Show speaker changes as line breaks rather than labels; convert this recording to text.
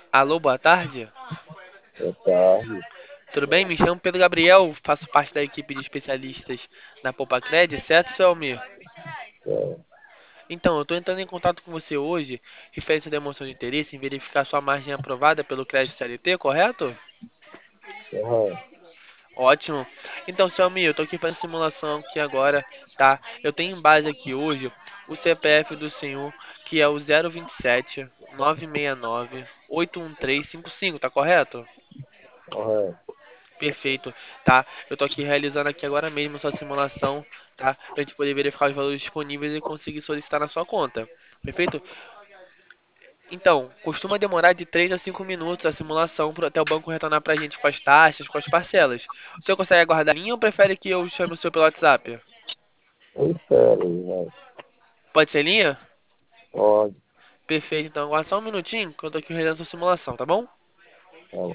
Alô, boa tarde.
Boa tarde.
Tudo bem? Me chamo Pedro Gabriel, faço parte da equipe de especialistas da Cred, certo, seu Almir?
É,
Então, eu estou entrando em contato com você hoje, referente à demonstração de interesse em verificar sua margem aprovada pelo crédito CLT, correto?
correto.
Ótimo. Então, seu Almir, eu estou aqui para a simulação aqui agora, tá? Eu tenho em base aqui hoje o CPF do senhor, que é o 027 969 81355, tá correto?
Correto.
Perfeito, tá? Eu tô aqui realizando aqui agora mesmo essa simulação, tá? Pra gente poder verificar os valores disponíveis e conseguir solicitar na sua conta. Perfeito? Então, costuma demorar de 3 a 5 minutos a simulação até o banco retornar pra gente com as taxas, com as parcelas. O senhor consegue aguardar a linha ou prefere que eu chame o senhor pelo WhatsApp?
Eu espero aí, né?
Pode ser linha?
Pode.
Perfeito, então aguarda só um minutinho que eu tô aqui realizando essa simulação, tá bom?
Tá bom.